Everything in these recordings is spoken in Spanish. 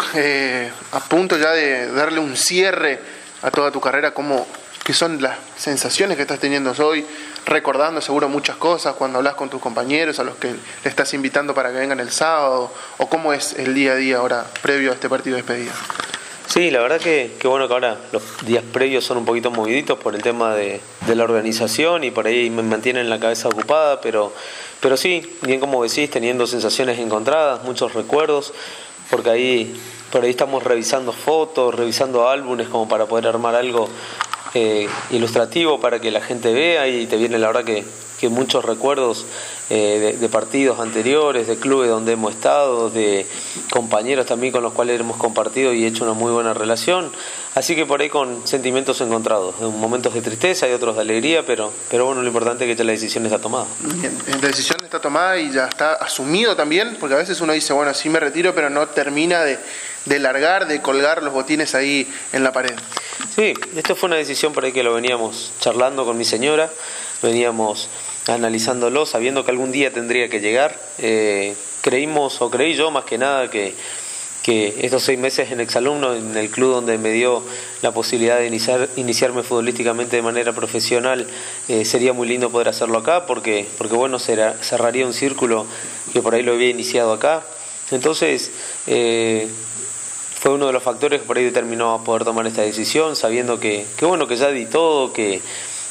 a punto ya de darle un cierre a toda tu carrera, ¿qué son las sensaciones que estás teniendo hoy? Recordando seguro muchas cosas cuando hablas con tus compañeros, a los que le estás invitando para que vengan el sábado, o cómo es el día a día ahora previo a este partido de despedida. Sí, la verdad que bueno que ahora los días previos son un poquito moviditos por el tema de la organización y por ahí me mantienen la cabeza ocupada, pero sí, bien como decís, teniendo sensaciones encontradas, muchos recuerdos, porque por ahí estamos revisando fotos, revisando álbumes como para poder armar algo ilustrativo para que la gente vea, y te viene la verdad que muchos recuerdos de partidos anteriores, de clubes donde hemos estado, de compañeros también con los cuales hemos compartido y hecho una muy buena relación, así que por ahí con sentimientos encontrados, momentos de tristeza y otros de alegría, pero bueno, lo importante es que ya la decisión está tomada. Bien, la decisión está tomada y ya está asumido también, porque a veces uno dice, bueno, sí me retiro, pero no termina de largar, de colgar los botines ahí en la pared. Sí, esto fue una decisión por ahí que lo veníamos charlando con mi señora, veníamos analizándolo, sabiendo que algún día tendría que llegar. Creí yo más que nada que estos 6 meses en exalumno, en el club donde me dio la posibilidad de iniciarme futbolísticamente de manera profesional, sería muy lindo poder hacerlo acá, porque bueno, cerraría un círculo que por ahí lo había iniciado acá. Entonces fue uno de los factores que por ahí determinó a poder tomar esta decisión, sabiendo que bueno, que ya di todo, que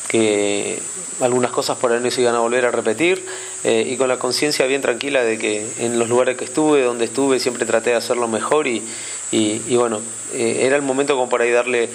algunas cosas por ahí no se iban a volver a repetir, y con la conciencia bien tranquila de que en los lugares que estuve, donde estuve, siempre traté de hacerlo mejor y bueno, era el momento como para ahí darle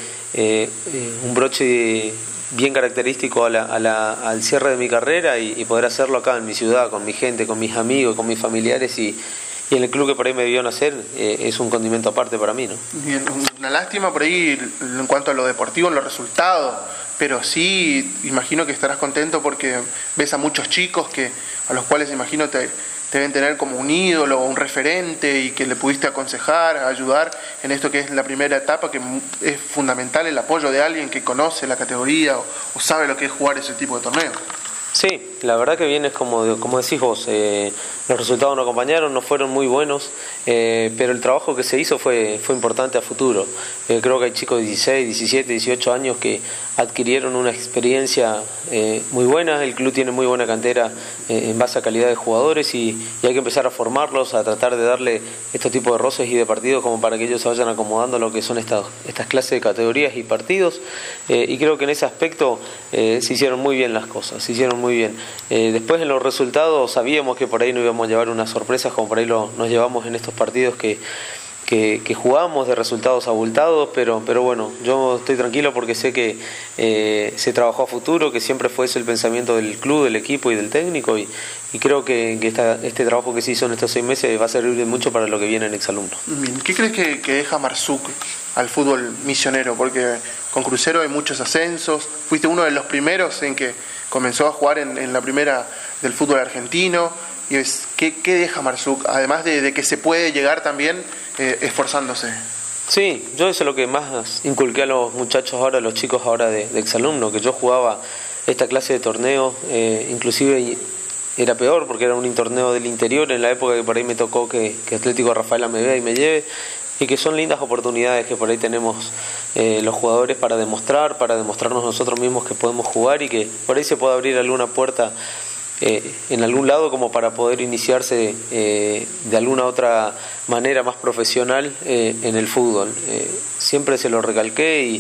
un broche bien característico al cierre de mi carrera y poder hacerlo acá en mi ciudad, con mi gente, con mis amigos, con mis familiares, y en el club que por ahí me vio nacer es un condimento aparte para mí, ¿no? Bien, una lástima por ahí en cuanto a lo deportivo, en los resultados, pero sí imagino que estarás contento porque ves a muchos chicos a los cuales imagino te deben tener como un ídolo o un referente, y que le pudiste aconsejar, ayudar en esto que es la primera etapa, que es fundamental el apoyo de alguien que conoce la categoría o sabe lo que es jugar ese tipo de torneo. Sí, la verdad que bien es como decís vos, los resultados no acompañaron, no fueron muy buenos, pero el trabajo que se hizo fue importante a futuro. Creo que hay chicos de 16, 17, 18 años que adquirieron una experiencia muy buena, el club tiene muy buena cantera en base a calidad de jugadores, y hay que empezar a formarlos, a tratar de darle estos tipos de roces y de partidos como para que ellos se vayan acomodando a lo que son estas clases de categorías y partidos, y creo que en ese aspecto se hicieron muy bien las cosas, se hicieron muy bien. Después en los resultados sabíamos que por ahí no íbamos a llevar unas sorpresas como por ahí nos llevamos en estos partidos que jugamos, de resultados abultados, pero bueno, yo estoy tranquilo porque sé que se trabajó a futuro, que siempre fue ese el pensamiento del club, del equipo y del técnico, y creo que este trabajo que se hizo en estos 6 meses va a servir de mucho para lo que viene en exalumno. Bien, ¿qué crees que deja Marzuc al fútbol misionero? Porque con Crucero hay muchos ascensos, fuiste uno de los primeros en que comenzó a jugar en la primera del fútbol argentino, y ¿qué deja Marzuc? Además de que se puede llegar también esforzándose. Sí, yo eso es lo que más inculqué a los muchachos ahora, a los chicos ahora de exalumno, que yo jugaba esta clase de torneos, inclusive era peor porque era un torneo del interior en la época que por ahí me tocó que Atlético Rafaela me vea y me lleve, y que son lindas oportunidades que por ahí tenemos los jugadores para demostrarnos nosotros mismos que podemos jugar, y que por ahí se puede abrir alguna puerta en algún lado como para poder iniciarse de alguna otra manera más profesional en el fútbol. Siempre se lo recalqué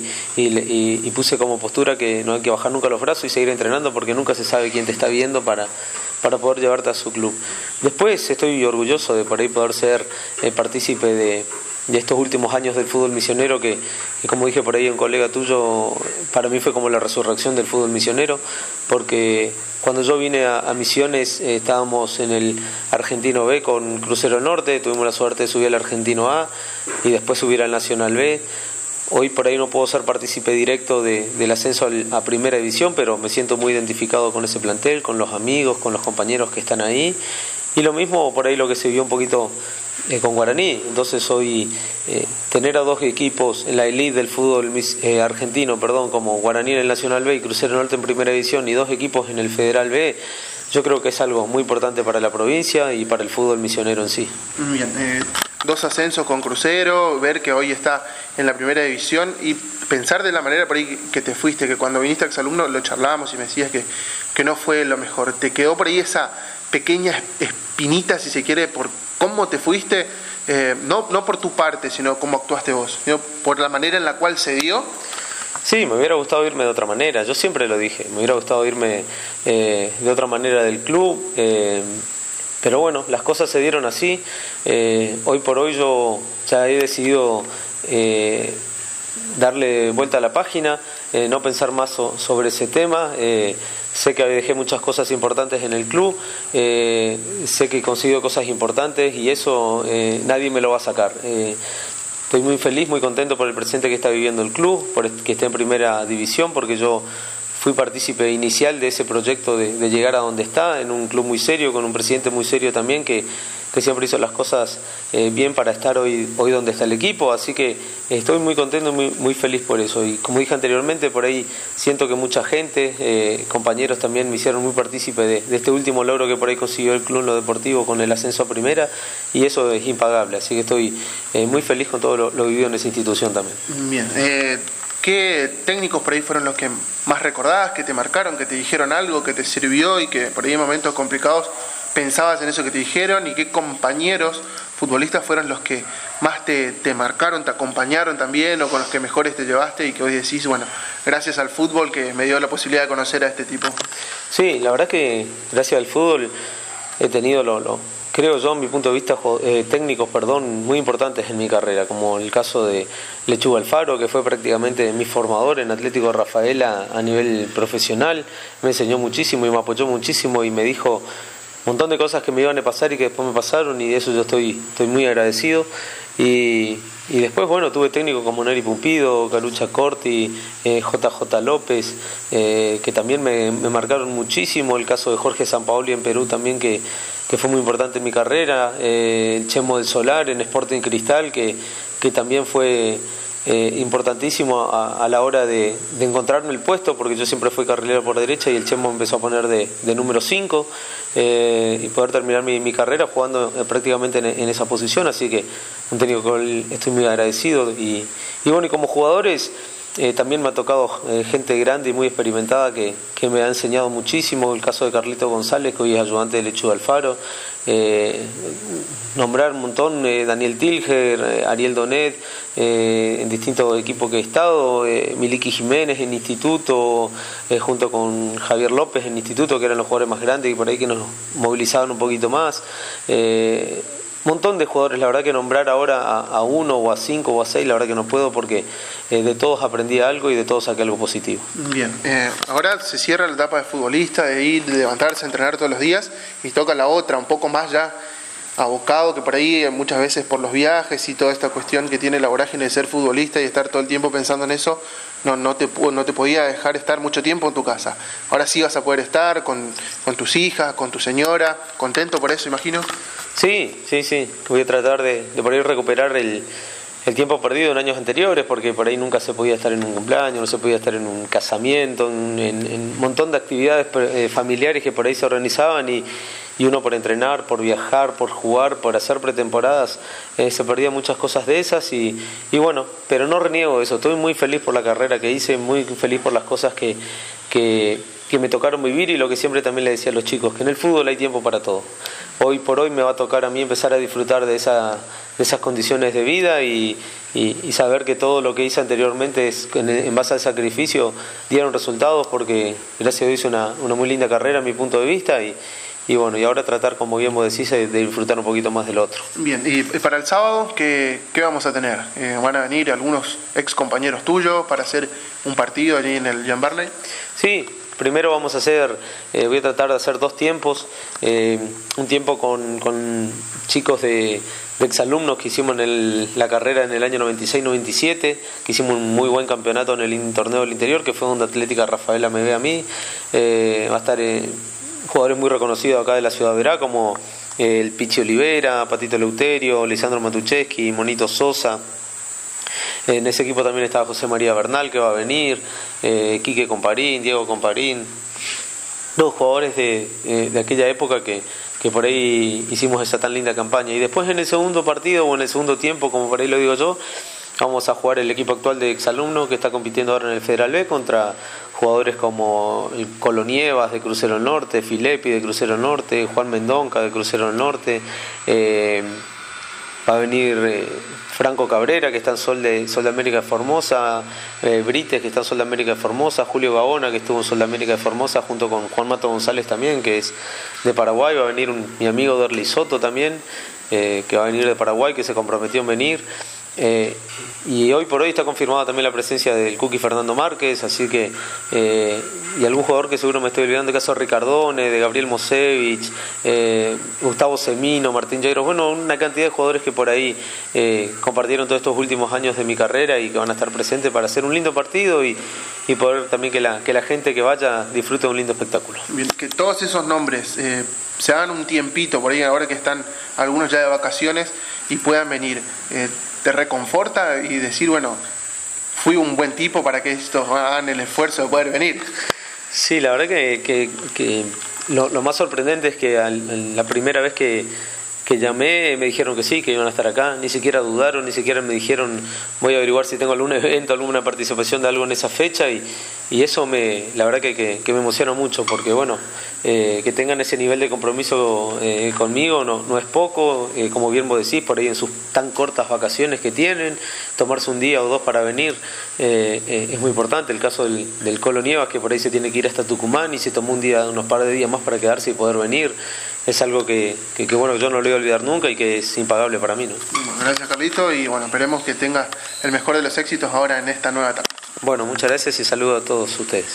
y puse como postura que no hay que bajar nunca los brazos y seguir entrenando, porque nunca se sabe quién te está viendo para poder llevarte a su club. Después estoy orgulloso de por ahí poder ser partícipe de estos últimos años del fútbol misionero, que como dije por ahí a un colega tuyo, para mí fue como la resurrección del fútbol misionero, porque cuando yo vine a Misiones estábamos en el Argentino B con Crucero Norte, tuvimos la suerte de subir al Argentino A y después subir al Nacional B. Hoy por ahí no puedo ser partícipe directo del ascenso a Primera División, pero me siento muy identificado con ese plantel, con los amigos, con los compañeros que están ahí, y lo mismo por ahí lo que se vio un poquito con Guaraní. Entonces hoy tener a 2 equipos en la elite del fútbol argentino, como Guaraní en el Nacional B y Crucero Norte en Primera División, y 2 equipos en el Federal B, yo creo que es algo muy importante para la provincia y para el fútbol misionero en sí. Bien, 2 ascensos con Crucero, ver que hoy está en la primera división y pensar de la manera por ahí que te fuiste, que cuando viniste a Exalumno lo charlábamos y me decías que no fue lo mejor. ¿Te quedó por ahí esa pequeña espinita, si se quiere, por cómo te fuiste? No por tu parte, sino cómo actuaste vos, sino por la manera en la cual se dio. Sí, me hubiera gustado irme de otra manera, yo siempre lo dije, me hubiera gustado irme de otra manera del club, pero bueno, las cosas se dieron así. Hoy por hoy yo ya he decidido darle vuelta a la página, no pensar más sobre ese tema. Sé que dejé muchas cosas importantes en el club, sé que he conseguido cosas importantes y eso nadie me lo va a sacar. Estoy muy feliz, muy contento por el presente que está viviendo el club, por que esté en primera división, porque yo fui partícipe inicial de ese proyecto de llegar a donde está, en un club muy serio, con un presidente muy serio también, que siempre hizo las cosas bien para estar hoy donde está el equipo, así que estoy muy contento y muy feliz por eso. Y como dije anteriormente, por ahí siento que mucha gente, compañeros también me hicieron muy partícipe de este último logro que por ahí consiguió el club en lo deportivo con el ascenso a primera, y eso es impagable, así que estoy muy feliz con todo lo vivido en esa institución también. Bien, ¿qué técnicos por ahí fueron los que más recordás, que te marcaron, que te dijeron algo, que te sirvió y que por ahí en momentos complicados pensabas en eso que te dijeron? ¿Y qué compañeros futbolistas fueron los que más te marcaron, te acompañaron también, o con los que mejores te llevaste y que hoy decís, bueno, gracias al fútbol que me dio la posibilidad de conocer a este tipo? Sí, la verdad que gracias al fútbol he tenido creo yo, en mi punto de vista, técnicos, muy importantes en mi carrera, como el caso de Lechuga Alfaro, que fue prácticamente mi formador en Atlético de Rafaela a nivel profesional. Me enseñó muchísimo y me apoyó muchísimo y me dijo un montón de cosas que me iban a pasar y que después me pasaron, y de eso yo estoy muy agradecido. Y después, bueno, tuve técnicos como Neri Pumpido, Carucha Corti, JJ López, que también me marcaron muchísimo. El caso de Jorge Sampaoli en Perú también, que fue muy importante en mi carrera. El Chemo del Solar en Sporting Cristal, que también fue importantísimo a la hora de encontrarme el puesto, porque yo siempre fui carrilero por derecha y el Chemo me empezó a poner de número 5, y poder terminar mi carrera jugando prácticamente en esa posición, así que un técnico con él estoy muy agradecido. Y bueno, y como jugadores también me ha tocado gente grande y muy experimentada que me ha enseñado muchísimo. El caso de Carlito González, que hoy es ayudante de Lechuga Alfaro, nombrar un montón, Daniel Tilger, Ariel Donet, en distintos equipos que he estado, Miliki Jiménez en instituto, junto con Javier López en instituto, que eran los jugadores más grandes y por ahí que nos movilizaban un poquito más. Montón de jugadores, la verdad que nombrar ahora a 1 o a 5 o a 6, la verdad que no puedo, porque de todos aprendí algo y de todos saqué algo positivo. Bien, ahora se cierra la etapa de futbolista, de ir, de levantarse, entrenar todos los días, y toca la otra, un poco más ya abocado, que por ahí muchas veces por los viajes y toda esta cuestión que tiene la vorágine de ser futbolista y estar todo el tiempo pensando en eso, no te podía dejar estar mucho tiempo en tu casa. Ahora sí vas a poder estar con tus hijas, con tu señora, contento por eso, imagino. Sí, voy a tratar de por ahí recuperar el tiempo perdido en años anteriores, porque por ahí nunca se podía estar en un cumpleaños, no se podía estar en un casamiento, en un montón de actividades familiares que por ahí se organizaban, y uno por entrenar, por viajar, por jugar, por hacer pretemporadas, se perdía muchas cosas de esas, y bueno, pero no reniego eso. Estoy muy feliz por la carrera que hice, muy feliz por las cosas que me tocaron vivir, y lo que siempre también le decía a los chicos, que en el fútbol hay tiempo para todo. Hoy por hoy me va a tocar a mí empezar a disfrutar de esas condiciones de vida y saber que todo lo que hice anteriormente en base al sacrificio dieron resultados, porque gracias a Dios hice una muy linda carrera a mi punto de vista, y bueno, y ahora tratar, como bien vos decís, de disfrutar un poquito más del otro. Bien, y para el sábado, ¿qué vamos a tener? ¿Van a venir algunos ex compañeros tuyos para hacer un partido allí en el Jean Barley? Sí, primero vamos a voy a tratar de hacer 2 tiempos, un tiempo con chicos de exalumnos que hicimos la carrera en el año 96-97, que hicimos un muy buen campeonato en el torneo del interior, que fue donde Atlética Rafaela me ve a mí. Va a estar jugadores muy reconocidos acá de la ciudad de Verá, como el Pichi Olivera, Patito Leuterio, Lisandro Matucheski, Monito Sosa. En ese equipo también estaba José María Bernal, que va a venir, Quique Comparín, Diego Comparín, dos jugadores de aquella época que que por ahí hicimos esa tan linda campaña. Y después en el segundo partido o en el segundo tiempo, como por ahí lo digo yo, vamos a jugar el equipo actual de Exalumno que está compitiendo ahora en el Federal B contra jugadores como el Colonievas de Crucero del Norte, Filepi de Crucero del Norte, Juan Mendonca de Crucero del Norte, va a venir Franco Cabrera que está en Sol de América de Formosa, Brites que está en Sol de América de Formosa, Julio Gaona que estuvo en Sol de América de Formosa junto con Juan Mato González también, que es de Paraguay, va a venir mi amigo Derli Soto también, que va a venir de Paraguay, que se comprometió en venir. Y hoy por hoy está confirmada también la presencia del Cookie Fernando Márquez, así que y algún jugador que seguro me estoy olvidando, el caso de Ricardone, de Gabriel Mosevich, Gustavo Semino, Martín Jairos, bueno, una cantidad de jugadores que por ahí compartieron todos estos últimos años de mi carrera y que van a estar presentes para hacer un lindo partido y poder también que la gente que vaya disfrute de un lindo espectáculo. Bien, que todos esos nombres se hagan un tiempito por ahí ahora que están algunos ya de vacaciones y puedan venir. Te reconforta y decir, bueno, fui un buen tipo para que estos hagan el esfuerzo de poder venir. Sí, la verdad que lo más sorprendente es que la primera vez que llamé me dijeron que sí, que iban a estar acá, ni siquiera dudaron, ni siquiera me dijeron voy a averiguar si tengo algún evento, alguna participación de algo en esa fecha y eso la verdad que me emociona mucho porque bueno, que tengan ese nivel de compromiso conmigo no es poco, como bien vos decís, por ahí en sus tan cortas vacaciones que tienen, tomarse un día o dos para venir es muy importante. El caso del Colo Nievas, que por ahí se tiene que ir hasta Tucumán y se tomó unos par de días más para quedarse y poder venir, es algo que bueno, yo no lo voy a olvidar nunca y que es impagable para mí, ¿no? Bueno, gracias Carlito y bueno, esperemos que tengas el mejor de los éxitos ahora en esta nueva etapa. Bueno, muchas gracias y saludo a todos ustedes.